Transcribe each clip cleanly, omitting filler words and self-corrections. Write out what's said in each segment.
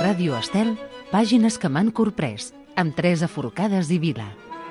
Ràdio Estel, Pàgines que m'han corprès, amb Teresa Forcades i Vila.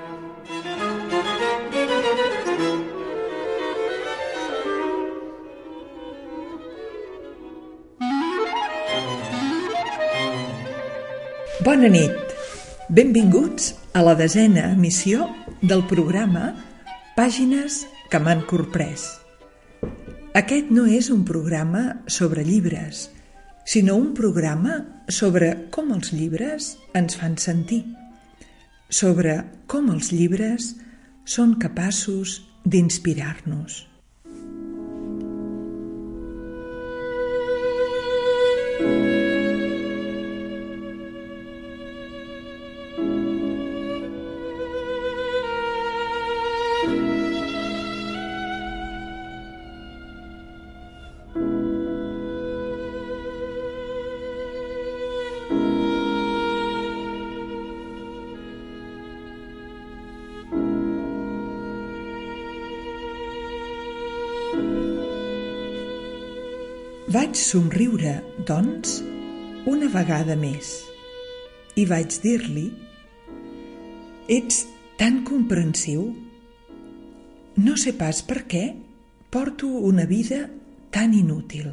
Bona nit. Benvinguts a la 10a emissió del programa Pàgines que m'han corprès. Aquest no és un programa sobre llibres, sinó un programa sobre com els llibres ens fan sentir, sobre com els llibres són capaços d'inspirar-nos. Vaig somriure, doncs, una vegada més i vaig dir-li: «Ets tan comprensiu. No sé pas per què porto una vida tan inútil».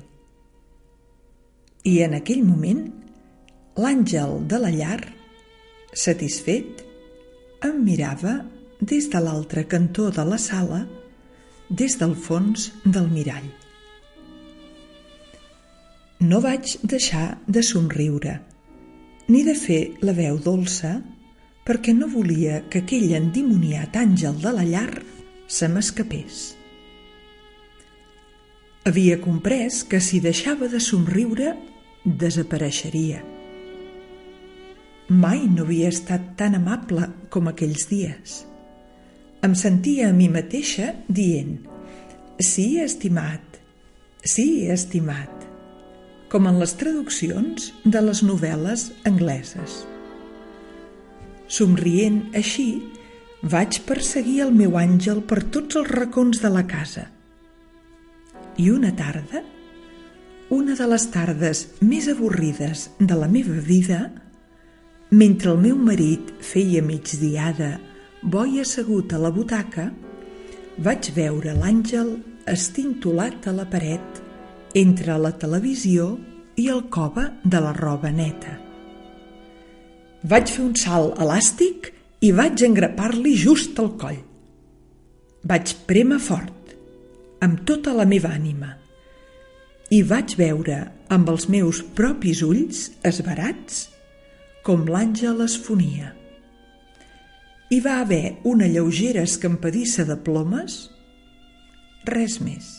I en aquell moment, l'àngel de la llar, satisfet, em mirava des de l'altre cantó de la sala, des del fons del mirall. No vaig deixar de somriure, ni de fer la veu dolça, perquè no volia que aquell endimoniat àngel de la llar se m'escapés. Havia comprès que si deixava de somriure, desapareixeria. Mai no havia estat tan amable com aquells dies. Em sentia a mi mateixa dient: «Sí, estimat, sí, estimat», com en les traduccions de les novel·les angleses. Somrient així, vaig perseguir el meu àngel per tots els racons de la casa. I una tarda, una de les tardes més avorrides de la meva vida, mentre el meu marit feia migdiada bo i assegut a la butaca, vaig veure l'àngel estintolat a la paret entre la televisió i el cove de la roba neta. Vaig fer un salt elàstic i vaig engrapar-li just al coll. Vaig prémer fort, amb tota la meva ànima, i vaig veure amb els meus propis ulls esverats com l'àngel es fonia. Hi va haver una lleugera escampadissa de plomes, res més.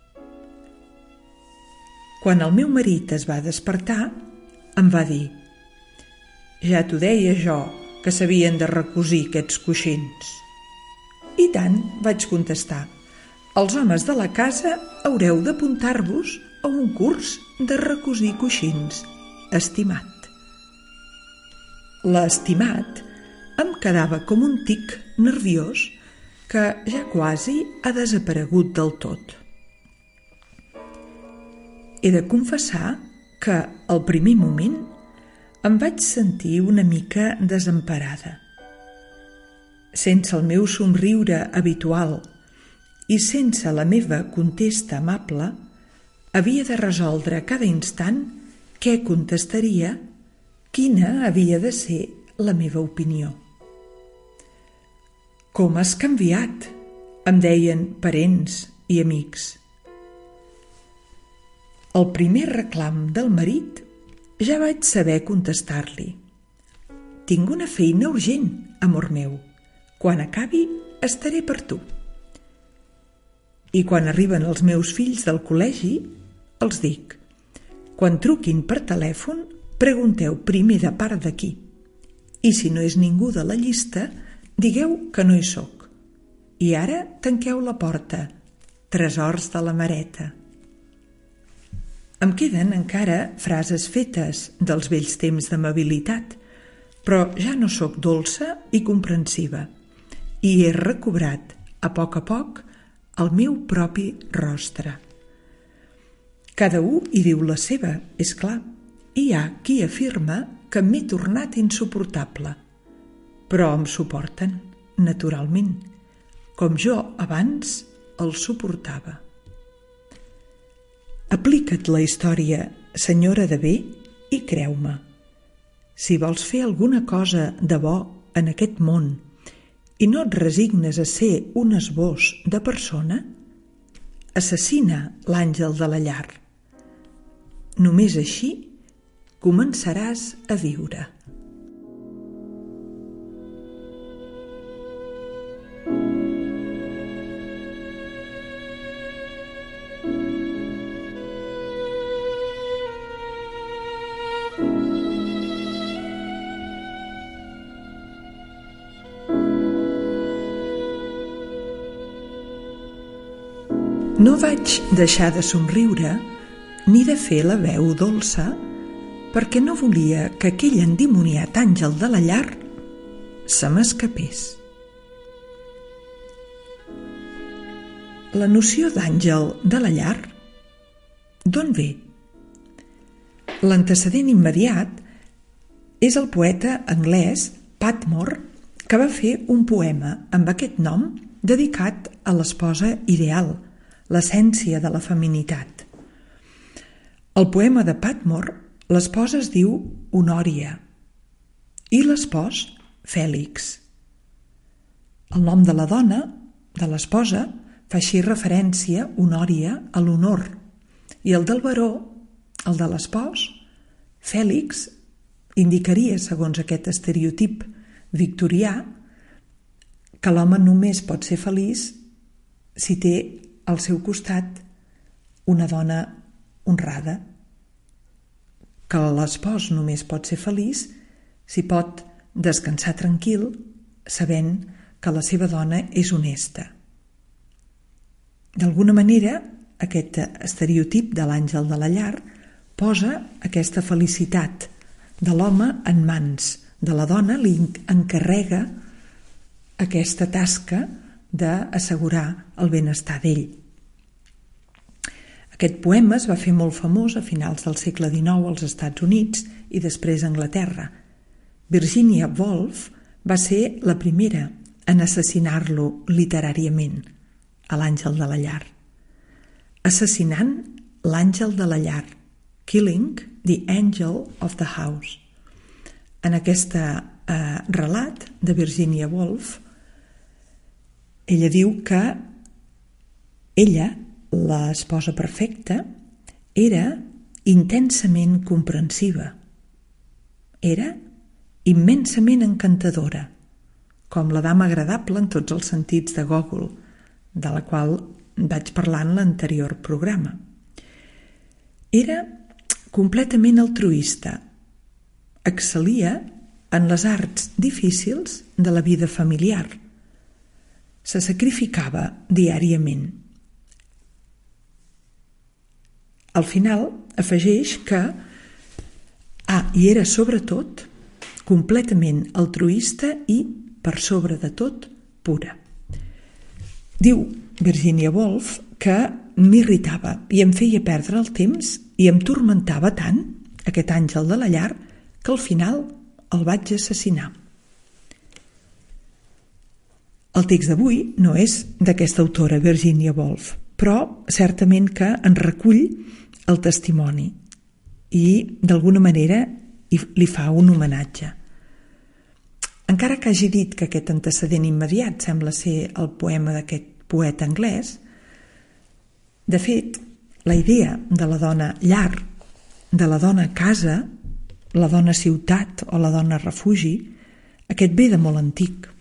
Quan el meu marit es va despertar, em va dir: «Ja t'ho deia jo, que s'havien de recosir aquests coixins». «I tant», vaig contestar, «els homes de la casa haureu d'apuntar-vos a un curs de recosir coixins, estimat». L'estimat em quedava com un tic nerviós que ja quasi ha desaparegut del tot. He de confessar que, al primer moment, em vaig sentir una mica desemparada. Sense el meu somriure habitual i sense la meva contesta amable, havia de resoldre a cada instant què contestaria, quina havia de ser la meva opinió. «Com has canviat?», em deien parents i amics. Al primer reclam del marit ja vaig saber contestar-li: «Tinc una feina urgent, amor meu. Quan acabi estaré per tu». I quan arriben els meus fills del col·legi, els dic: «Quan truquin per telèfon, pregunteu primer de part de qui. I si no és ningú de la llista, digueu que no hi soc. I ara tanqueu la porta, tresors de la mareta». Em queden encara frases fetes dels vells temps d'amabilitat, però ja no sóc dolça i comprensiva, i he recobrat, a poc, el meu propi rostre. Cada un hi diu la seva, és clar, hi ha qui afirma que m'he tornat insuportable, però em suporten, naturalment, com jo abans el suportava. Aplica't la història, senyora de bé, i creu-me. Si vols fer alguna cosa de bo en aquest món i no et resignes a ser un esbós de persona, assassina l'àngel de la llar. Només així començaràs a viure. No vaig deixar de somriure ni de fer la veu dolça perquè no volia que aquell endimoniat àngel de la llar se m'escapés. La noció d'àngel de la llar, d'on ve? L'antecedent immediat és el poeta anglès Patmore, que va fer un poema amb aquest nom dedicat a l'esposa ideal, l'essència de la feminitat. Al poema de Patmore, l'esposa es diu Honòria i l'espòs Fèlix. El nom de la dona, de l'esposa, fa així referència, Honòria, a l'honor, i el del baró, el de l'espòs, Fèlix, indicaria, segons aquest estereotip victorià, que l'home només pot ser feliç si té al seu costat una dona honrada, que l'espòs només pot ser feliç si pot descansar tranquil sabent que la seva dona és honesta. D'alguna manera, aquest estereotip de l'àngel de la llar posa aquesta felicitat de l'home en mans de la dona, li encarrega aquesta tasca d'assegurar el benestar d'ell. Aquest poema es va fer molt famós a finals del segle XIX als Estats Units i després a Anglaterra. Virginia Woolf va ser la primera en assassinar-lo literàriament, a l'àngel de la llar. Assassinant l'àngel de la llar, Killing the Angel of the House. En aquest relat de Virginia Woolf, ella diu que ella, l'esposa perfecta, era intensament comprensiva. Era immensament encantadora, com la dama agradable en tots els sentits de Gogol, de la qual vaig parlar en l'anterior programa. Era completament altruista, excel·lia en les arts difícils de la vida familiar, se sacrificava diàriament. Al final afegeix que i era sobretot completament altruista i, per sobre de tot, pura. Diu Virginia Woolf que m'irritava i em feia perdre el temps i em turmentava tant, aquest àngel de la llar, que al final el vaig assassinar. El text d'avui no és d'aquesta autora, Virginia Woolf, però certament que en recull el testimoni i d'alguna manera li fa un homenatge. Encara que hagi dit que aquest antecedent immediat sembla ser el poema d'aquest poeta anglès, de fet, la idea de la dona llar, de la dona casa, la dona ciutat o la dona refugi, aquest ve de molt antic.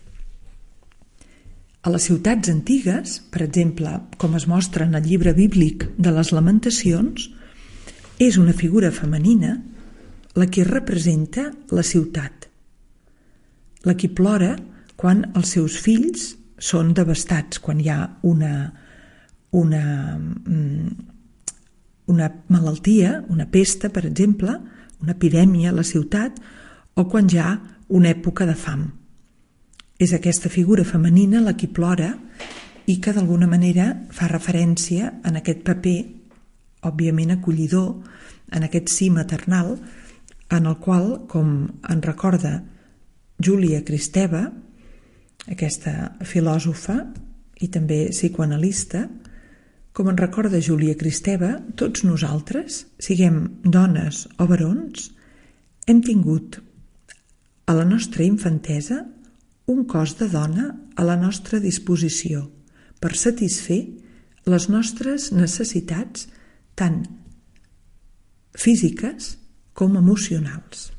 A les ciutats antigues, per exemple, com es mostra en el llibre bíblic de les Lamentacions, és una figura femenina la que representa la ciutat, la que plora quan els seus fills són devastats, quan hi ha una malaltia, una pesta, per exemple, una epidèmia a la ciutat, o quan hi ha una època de fam. És aquesta figura femenina la que plora i que d'alguna manera fa referència en aquest paper, òbviament acollidor, en aquest sí maternal, en el qual, com en recorda Júlia Kristeva, aquesta filòsofa i també psicoanalista, com en recorda Júlia Kristeva, tots nosaltres, siguem dones o barons, hem tingut a la nostra infantesa un cos de dona a la nostra disposició per satisfer les nostres necessitats tant físiques com emocionals.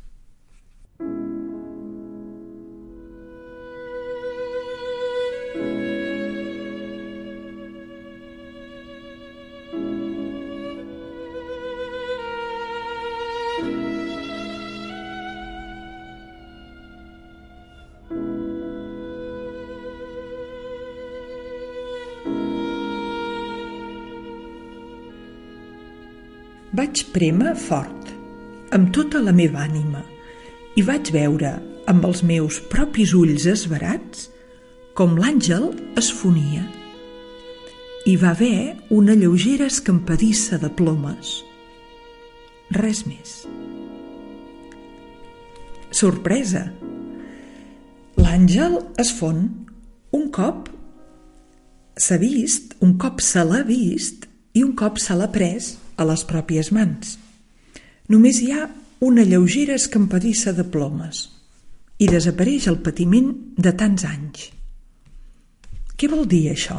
Vaig prémer fort, amb tota la meva ànima, i vaig veure, amb els meus propis ulls esverats, com l'àngel es fonia. Hi va haver una lleugera escampadissa de plomes. Res més. Sorpresa! L'àngel es fon. Un cop s'ha vist, un cop se l'ha vist i un cop se l'ha pres a les pròpies mans. Només hi ha una lleugera escampadissa de plomes i desapareix el patiment de tants anys. Què vol dir això?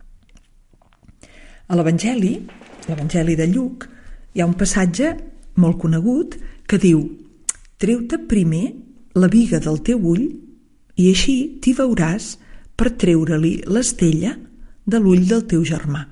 A l'Evangeli de Lluc, hi ha un passatge molt conegut que diu: «Treu-te primer la biga del teu ull i així t'hi veuràs per treure-li l'estella de l'ull del teu germà».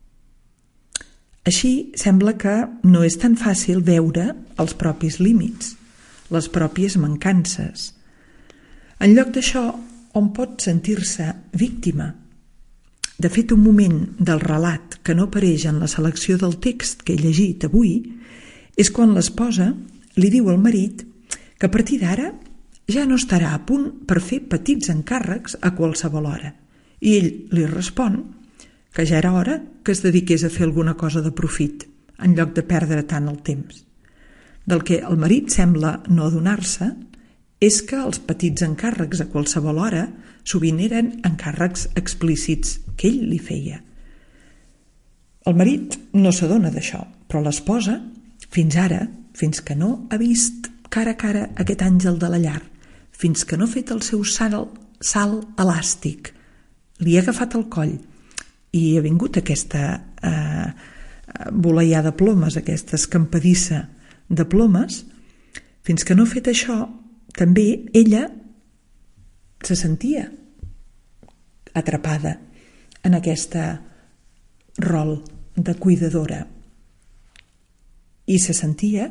Així sembla que no és tan fàcil veure els propis límits, les pròpies mancances. En lloc d'això, hom pot sentir-se víctima. De fet, un moment del relat que no apareix en la selecció del text que he llegit avui és quan l'esposa li diu al marit que a partir d'ara ja no estarà a punt per fer petits encàrrecs a qualsevol hora. I ell li respon que ja era hora que es dediqués a fer alguna cosa de profit, en lloc de perdre tant el temps. Del que el marit sembla no adonar-se és que els petits encàrrecs a qualsevol hora sovint eren encàrrecs explícits que ell li feia. El marit no s'adona d'això, però l'esposa, fins ara, fins que no ha vist cara a cara aquest àngel de la llar, fins que no ha fet el seu salt elàstic, li ha agafat el coll i ha vingut aquesta voleià de plomes, aquesta escampadissa de plomes, fins que no ha fet això, també ella se sentia atrapada en aquesta rol de cuidadora i se sentia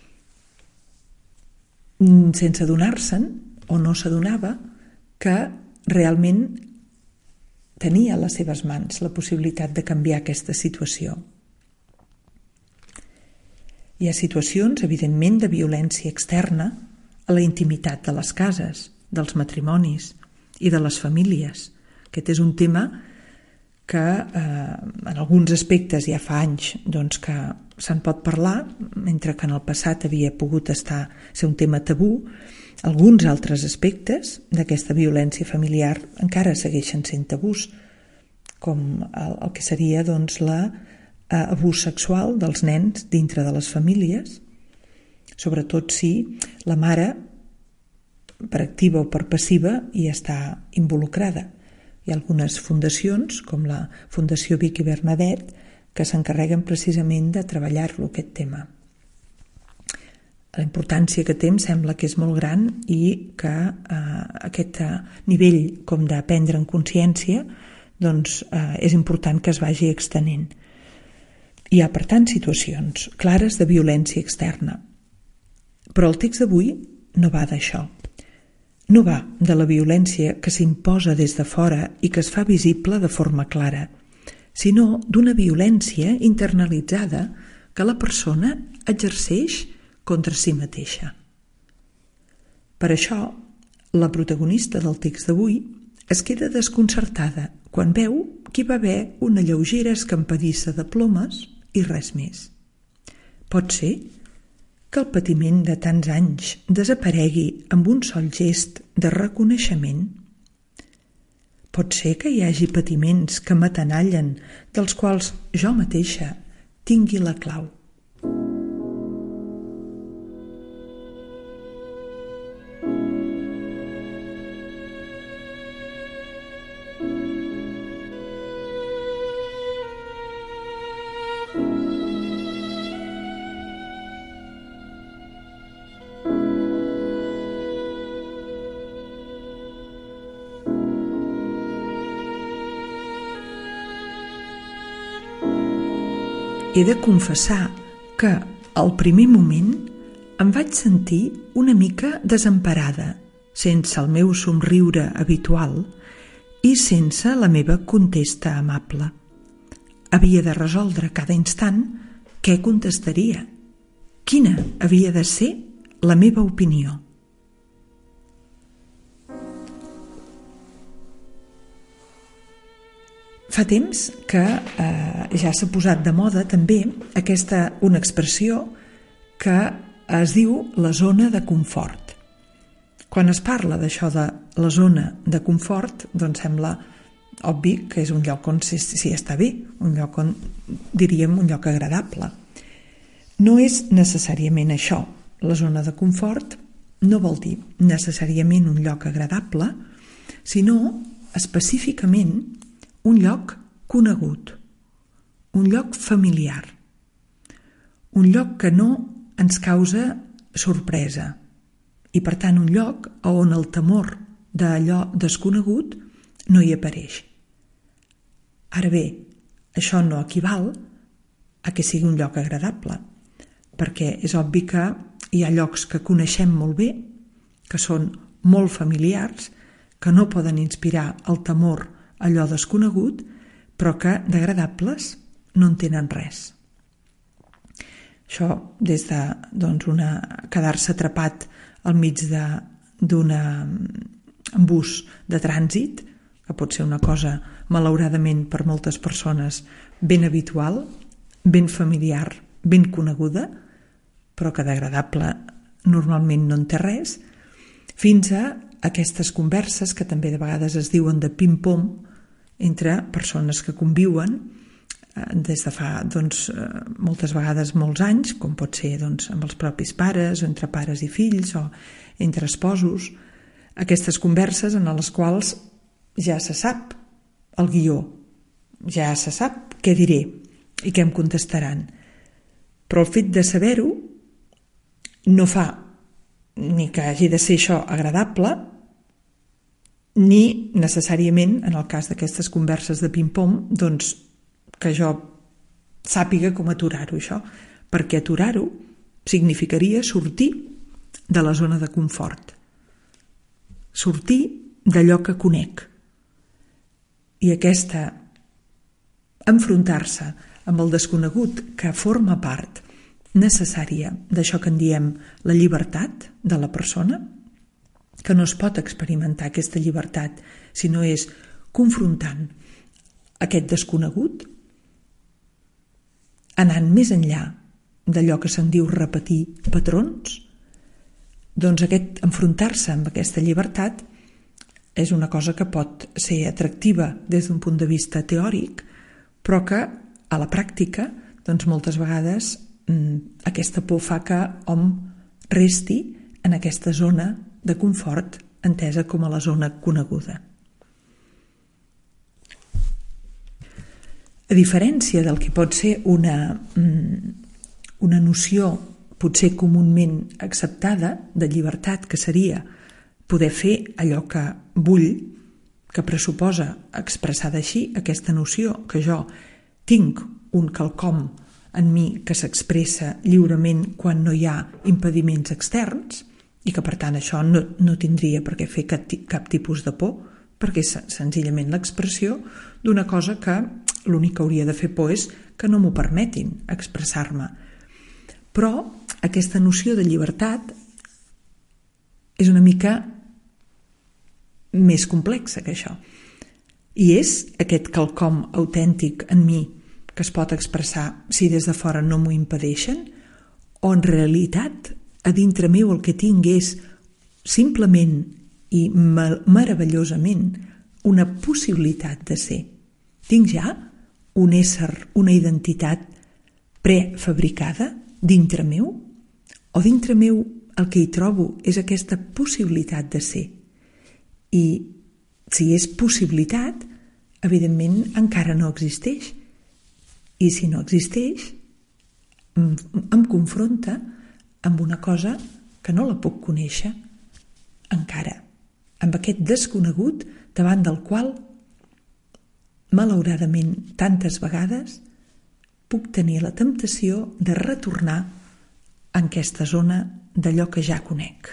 sense adonar-se'n o no s'adonava que realment tenia a les seves mans la possibilitat de canviar aquesta situació. Hi ha situacions, evidentment, de violència externa a la intimitat de les cases, dels matrimonis i de les famílies. Aquest és un tema que en alguns aspectes ja fa anys que se'n pot parlar, mentre que en el passat havia pogut ser un tema tabú. Alguns altres aspectes d'aquesta violència familiar encara segueixen sent tabús, com el que seria l'abús sexual dels nens dintre de les famílies, sobretot si la mare, per activa o per passiva, hi està involucrada. Hi ha algunes fundacions, com la Fundació Vic i Bernadette, que s'encarreguen precisament de treballar-lo, aquest tema. La importància que té em sembla que és molt gran i que aquest nivell com de prendre en consciència és important que es vagi extenent. Hi ha, per tant, situacions clares de violència externa. Però el text d'avui no va d'això. No va de la violència que s'imposa des de fora i que es fa visible de forma clara, sinó d'una violència internalitzada que la persona exerceix contra si mateixa. Per això, la protagonista del text d'avui es queda desconcertada quan veu que hi va haver una lleugera escampadissa de plomes i res més. Pot ser que el patiment de tants anys desaparegui amb un sol gest de reconeixement? Pot ser que hi hagi patiments que m'atenallen, dels quals jo mateixa tingui la clau. He de confessar que, al primer moment, em vaig sentir una mica desemparada, sense el meu somriure habitual i sense la meva contesta amable. Havia de resoldre cada instant què contestaria, quina havia de ser la meva opinió. Fa temps que ja s'ha posat de moda també una expressió que es diu la zona de confort. Quan es parla d'això de la zona de confort, doncs sembla obvi que és un lloc on s'hi està bé, un lloc on, diríem, un lloc agradable. No és necessàriament això. La zona de confort no vol dir necessàriament un lloc agradable, sinó específicament un lloc conegut, un lloc familiar, un lloc que no ens causa sorpresa i, per tant, un lloc on el temor d'allò desconegut no hi apareix. Ara bé, això no equival a que sigui un lloc agradable, perquè és obvi que hi ha llocs que coneixem molt bé, que són molt familiars, que no poden inspirar el temor allò desconegut, però que d'agradables no en tenen res. Això des de quedar-se atrapat al mig d'un bus de trànsit, que pot ser una cosa, malauradament, per moltes persones ben habitual, ben familiar, ben coneguda, però que d'agradable normalment no en té res, fins a aquestes converses que també de vegades es diuen de pim-pom entre persones que conviuen des de fa moltes vegades molts anys, com pot ser amb els propis pares, o entre pares i fills, o entre esposos. Aquestes converses en les quals ja se sap el guió, ja se sap què diré i què em contestaran. Però el fet de saber-ho no fa ni que hagi de ser això agradable, ni necessàriament, en el cas d'aquestes converses de ping-pong, que jo sàpiga com aturar-ho, això, perquè aturar-ho significaria sortir de la zona de confort, sortir d'allò que conec. I enfrontar-se amb el desconegut, que forma part necessària d'això que en diem la llibertat de la persona, que no es pot experimentar aquesta llibertat si no és confrontant aquest desconegut, anant més enllà d'allò que se'n diu repetir patrons, doncs aquest enfrontar-se amb aquesta llibertat és una cosa que pot ser atractiva des d'un punt de vista teòric, però que a la pràctica moltes vegades aquesta por fa que hom resti en aquesta zona de confort entesa com a la zona coneguda. A diferència del que pot ser una noció potser comunament acceptada de llibertat, que seria poder fer allò que vull, que pressuposa expressada així aquesta noció que jo tinc un quelcom en mi que s'expressa lliurement quan no hi ha impediments externs i que per tant això no tindria per què fer cap tipus de por, perquè és senzillament l'expressió d'una cosa que l'únic que hauria de fer por és que no m'ho permetin expressar-me. Però aquesta noció de llibertat és una mica més complexa que això. I és aquest quelcom autèntic en mi que es pot expressar si des de fora no m'ho impedeixen, o en realitat a dintre meu el que tinc és simplement i meravellosament una possibilitat de ser. Tinc ja un ésser, una identitat prefabricada dintre meu, o dintre meu el que hi trobo és aquesta possibilitat de ser. I si és possibilitat, evidentment encara no existeix. I si no existeix, em confronta amb una cosa que no la puc conèixer encara, amb aquest desconegut davant del qual, malauradament, tantes vegades puc tenir la temptació de retornar en aquesta zona d'allò que ja conec.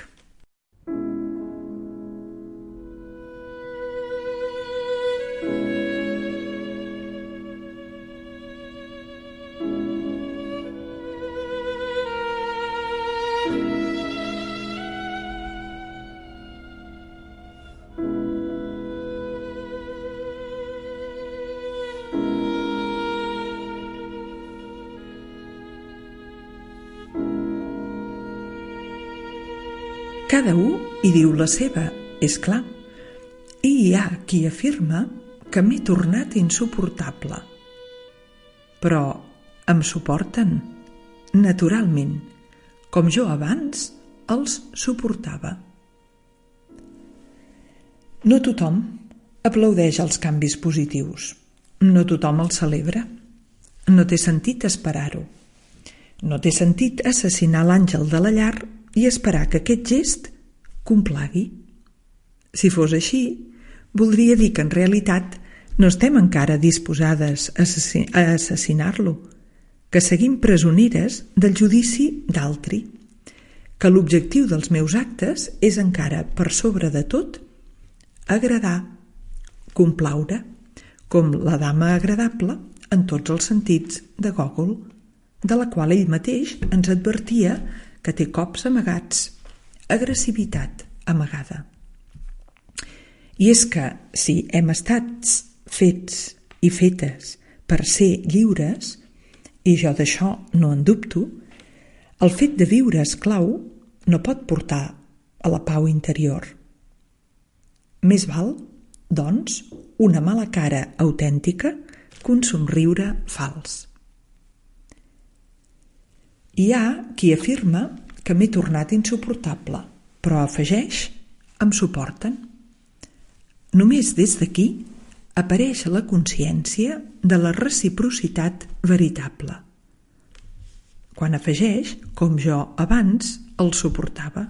Cada un hi diu la seva, és clar, i hi ha qui afirma que m'he tornat insuportable. Però em suporten, naturalment, com jo abans els suportava. No tothom aplaudeix els canvis positius, no tothom els celebra, no té sentit esperar-ho, no té sentit assassinar l'àngel de la llar i esperar que aquest gest complagui. Si fos així, voldria dir que en realitat no estem encara disposades a assassinar-lo, que seguim presoneres del judici d'altri, que l'objectiu dels meus actes és encara, per sobre de tot, agradar, complaure, com la dama agradable en tots els sentits de Gogol, de la qual ell mateix ens advertia que té cops amagats, agressivitat amagada. I és que si hem estat fets i fetes per ser lliures, i jo d'això no en dubto, el fet de viure esclau no pot portar a la pau interior. Més val, doncs, una mala cara autèntica que un somriure fals. Hi ha qui afirma que m'he tornat insuportable, però afegeix, em suporten. Només des d'aquí apareix la consciència de la reciprocitat veritable, quan afegeix com jo abans el suportava.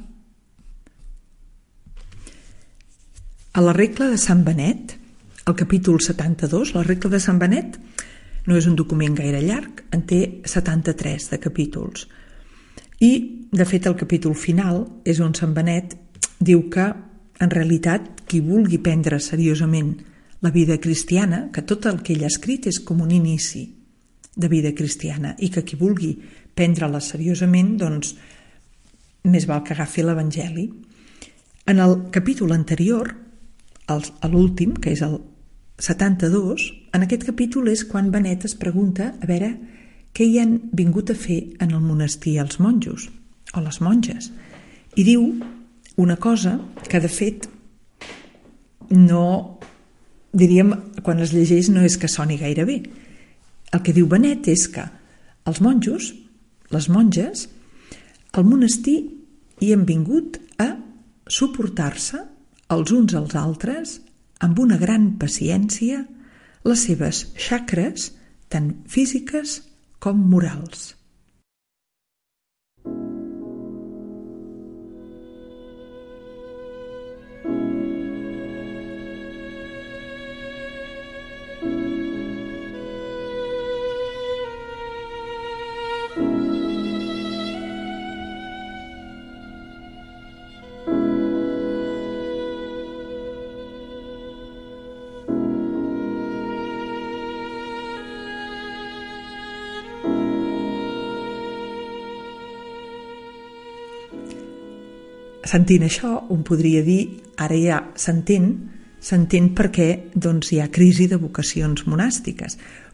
A la regla de Sant Benet, al capítol 72, la regla de Sant Benet no és un document gaire llarg, en té 73 de capítols. I, de fet, el capítol final és on Sant Benet diu que, en realitat, qui vulgui prendre seriosament la vida cristiana, que tot el que ell ha escrit és com un inici de vida cristiana, i que qui vulgui prendre-la seriosament, doncs, més val que agafi l'Evangeli. En el capítol anterior, a l'últim, que és el 72, en aquest capítol és quan Benet es pregunta a veure què hi han vingut a fer en el monestir els monjos o les monges, i diu una cosa que de fet no, diríem, quan es llegeix no és que soni gaire bé. El que diu Benet és que els monjos, les monges, al monestir hi han vingut a suportar-se els uns als altres amb una gran paciència les seves xacres, tant físiques com morals. Sentint això, un podria dir, ara ja s'entén perquè doncs, hi ha crisi de vocacions monàstiques.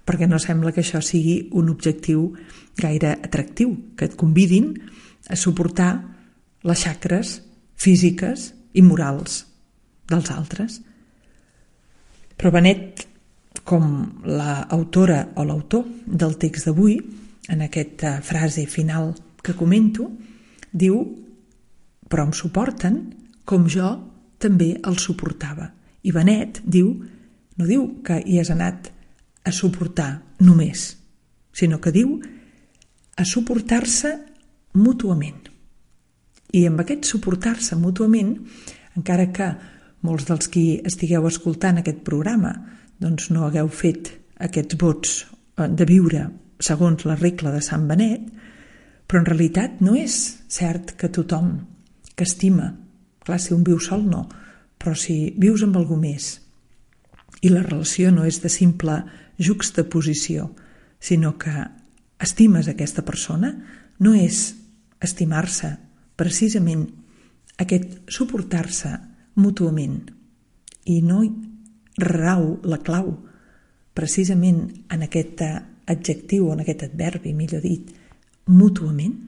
perquè no sembla que això sigui un objectiu gaire atractiu, que et convidin a suportar les xacres físiques i morals dels altres. Però Benet, com l'autora o l'autor del text d'avui, en aquesta frase final que comento, diu: però em suporten com jo també el suportava. I Benet no diu que hi has anat a suportar només, sinó que diu a suportar-se mútuament. I amb aquest suportar-se mútuament, encara que molts dels qui estigueu escoltant aquest programa doncs no hagueu fet aquests vots de viure segons la regla de Sant Benet, però en realitat no és cert que tothom que estima, clar, si un viu sol no, però si vius amb algú més i la relació no és de simple juxtaposició, sinó que estimes aquesta persona, no és estimar-se precisament aquest suportar-se mútuament. I no rau la clau precisament en aquest adjectiu o en aquest adverbi, millor dit, mútuament?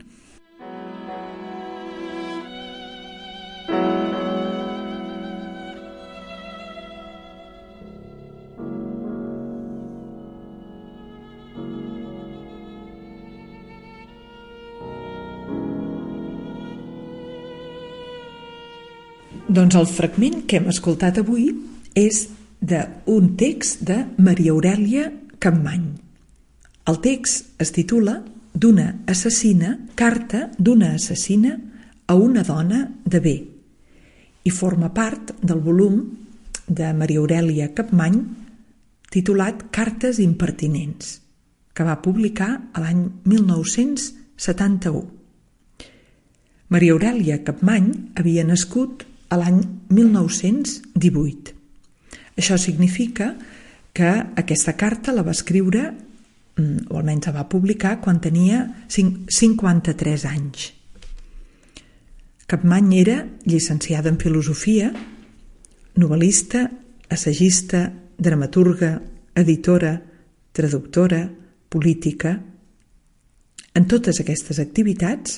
Doncs el fragment que hem escoltat avui és d'un text de Maria Aurèlia Capmany. El text es titula Carta d'una assassina a una dona de bé i forma part del volum de Maria Aurèlia Capmany titulat Cartes impertinents, que va publicar l'any 1971. Maria Aurèlia Capmany havia nascut a l'any 1918. Això significa que aquesta carta la va escriure, o almenys la va publicar, quan tenia 53 anys. Capmany era llicenciada en filosofia, novel·lista, assagista, dramaturga, editora, traductora, política. En totes aquestes activitats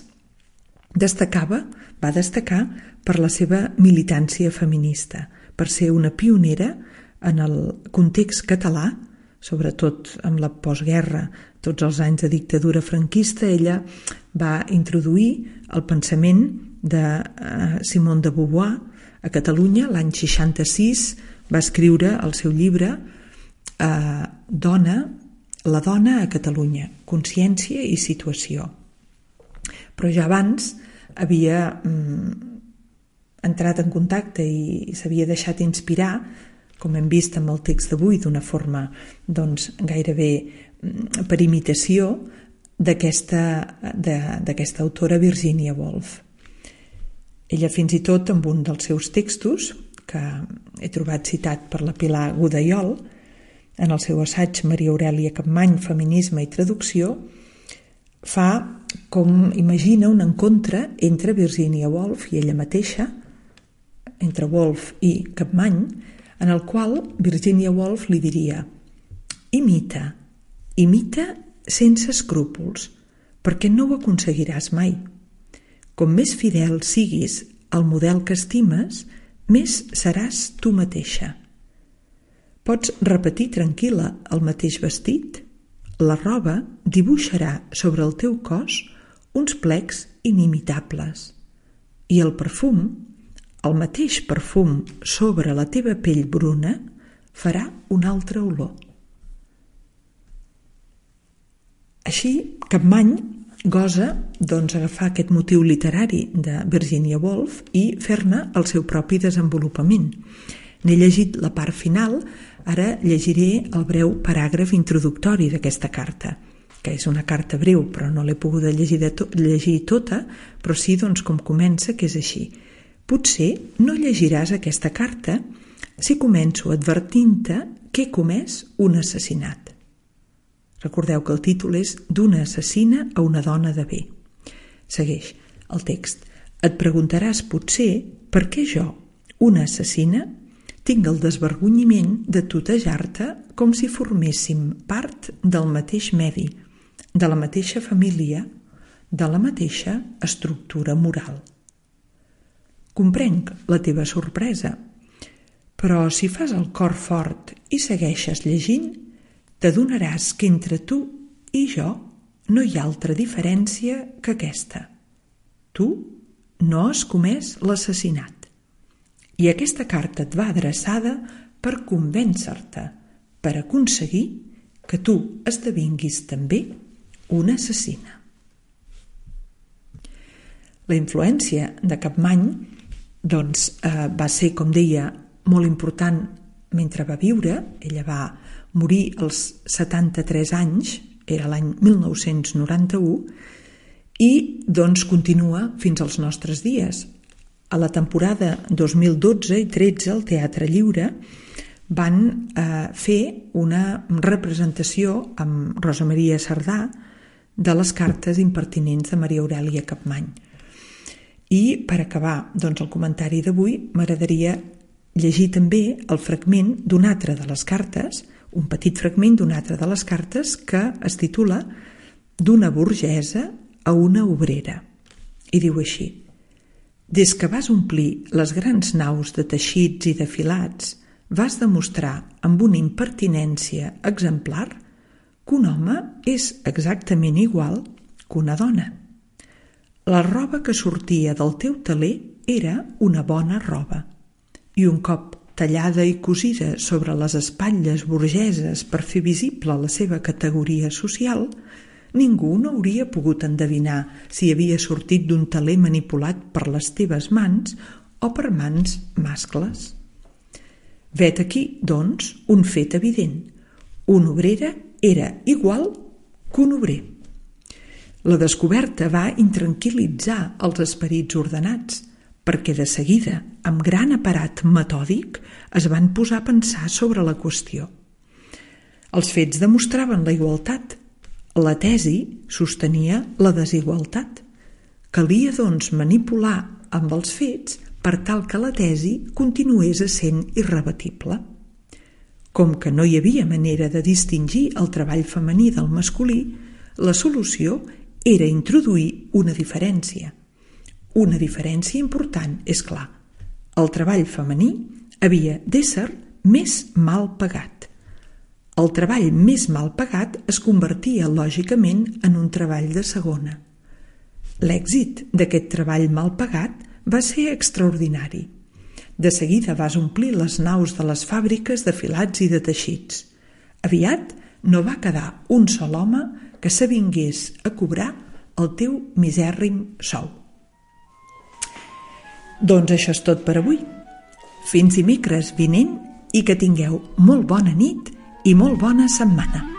va destacar per la seva militància feminista, per ser una pionera en el context català, sobretot amb la postguerra, tots els anys de dictadura franquista. Ella va introduir el pensament de Simone de Beauvoir a Catalunya. L'any 66 va escriure el seu llibre La dona a Catalunya, consciència i situació. Però ja abans havia entrat en contacte i s'havia deixat inspirar, com hem vist amb el text d'avui, d'una forma gairebé per imitació d'aquesta autora Virginia Woolf. Ella fins i tot amb un dels seus textos, que he trobat citat per la Pilar Godaiol, en el seu assaig Maria Aurèlia Capmany, feminisme i traducció, fa com imagina un encontre entre Virginia Woolf i ella mateixa, entre Woolf i Capmany, en el qual Virginia Woolf li diria: imita sense escrúpols, perquè no ho aconseguiràs mai. Com més fidel siguis al model que estimes, més seràs tu mateixa. Pots repetir tranquil·la el mateix vestit? La roba dibuixarà sobre el teu cos uns plecs inimitables. I el perfum, el mateix perfum sobre la teva pell bruna, farà una altra olor. Així, Capmany gosa agafar aquest motiu literari de Virginia Woolf i fer-ne el seu propi desenvolupament. N'he llegit la part final, ara llegiré el breu paràgraf introductori d'aquesta carta, que és una carta breu, però no l'he pogut llegir tota, però sí com comença, que és així. Potser no llegiràs aquesta carta si començo advertint-te que he comès un assassinat. Recordeu que el títol és D'una assassina a una dona de bé. Segueix el text. Et preguntaràs potser per què jo, una assassina, tinc el desvergonyiment de tutejar-te com si forméssim part del mateix medi, de la mateixa família, de la mateixa estructura moral. Comprenc la teva sorpresa, però si fas el cor fort i segueixes llegint, t'adonaràs que entre tu i jo no hi ha altra diferència que aquesta. Tu no has comès l'assassinat. I aquesta carta et va adreçada per convèncer-te, per aconseguir que tu esdevinguis també una assassina. La influència de Capmany va ser, com deia, molt important mentre va viure. Ella va morir als 73 anys, era l'any 1991, i continua fins als nostres dies. A la temporada 2012 i 13 al Teatre Lliure van fer una representació amb Rosa Maria Sardà de les cartes impertinents de Maria Aurèlia Capmany. I per acabar el comentari d'avui m'agradaria llegir també el fragment d'una altra de les cartes, un petit fragment d'una altra de les cartes que es titula D'una burgesa a una obrera. I diu així: des que vas omplir les grans naus de teixits i de filats, vas demostrar amb una impertinència exemplar que un home és exactament igual que una dona. La roba que sortia del teu teler era una bona roba, i un cop tallada i cosida sobre les espatlles burgeses per fer visible la seva categoria social, ningú no hauria pogut endevinar si havia sortit d'un teler manipulat per les teves mans o per mans mascles. Vet aquí, doncs, un fet evident. Una obrera era igual que un obrer. La descoberta va intranquil·litzar els esperits ordenats, perquè de seguida, amb gran aparat metòdic, es van posar a pensar sobre la qüestió. Els fets demostraven la igualtat. La tesi sostenia la desigualtat. Calia, doncs, manipular amb els fets per tal que la tesi continués essent irrebatible. Com que no hi havia manera de distingir el treball femení del masculí, la solució era introduir una diferència. Una diferència important, és clar. El treball femení havia d'ésser més mal pagat. El treball més mal pagat es convertia lògicament en un treball de segona. L'èxit d'aquest treball mal pagat va ser extraordinari. De seguida vas omplir les naus de les fàbriques de filats i de teixits. Aviat no va quedar un sol home que s'avingués a cobrar el teu misèrrim sou. Doncs això és tot per avui. Fins dimecres vinent i que tingueu molt bona nit i molt bona setmana.